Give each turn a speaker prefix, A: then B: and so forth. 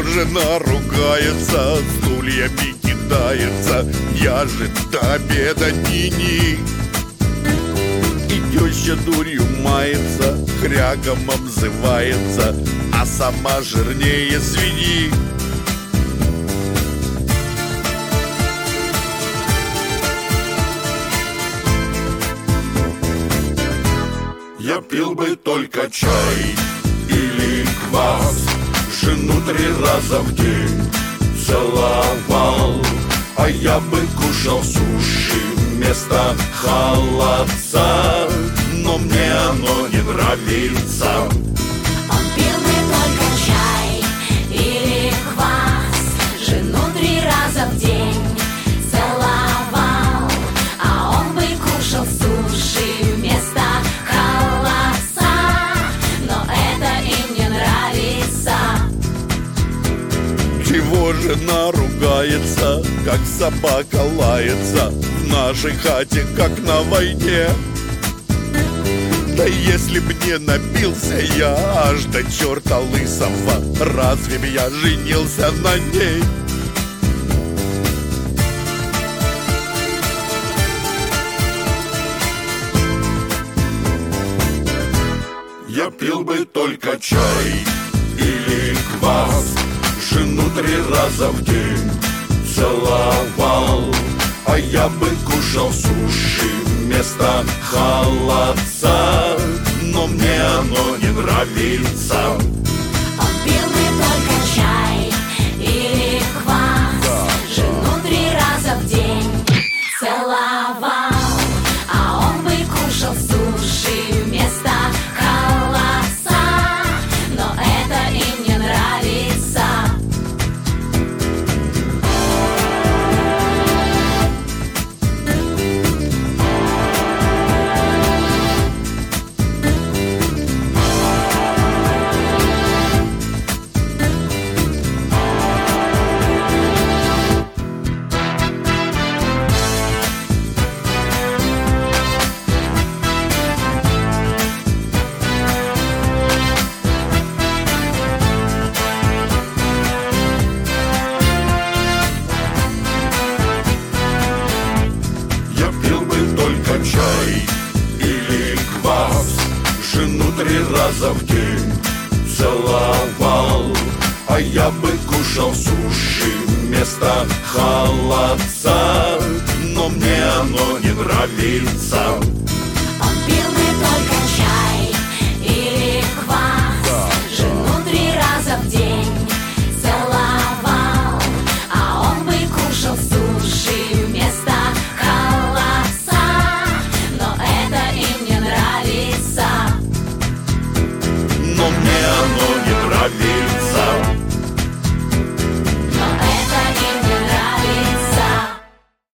A: жена ругается, стульями кидается. Я же до обеда ни-ни. И теща дурью мается, хряком обзывается, а сама жирнее свиньи. Я пил бы только чай или квас, жену 3 раза в день целовал. А я бы кушал суши вместо холодца, но мне оно не нравится.
B: Он пил бы только чай или квас, жену 3 раза в день целовал. А он бы кушал суши вместо холодца, но это им не нравится.
A: Его жена ругается, как собака лается, в нашей хате, как на войне. Да если б не напился я аж до черта лысого, разве б я женился на ней? Я пил бы только чай или квас, жену 3 раза в день целовал. А я бы кушал суши вместо холодца, но мне оно не нравится.
B: Он пил бы только чай или квас, жену 3 раза в день целовал. А он бы кушал суши вместо холодца, но это им не нравится.
A: Чай или квас, жену 3 раза в день целовал. А я бы кушал суши вместо холодца, но мне оно не нравится.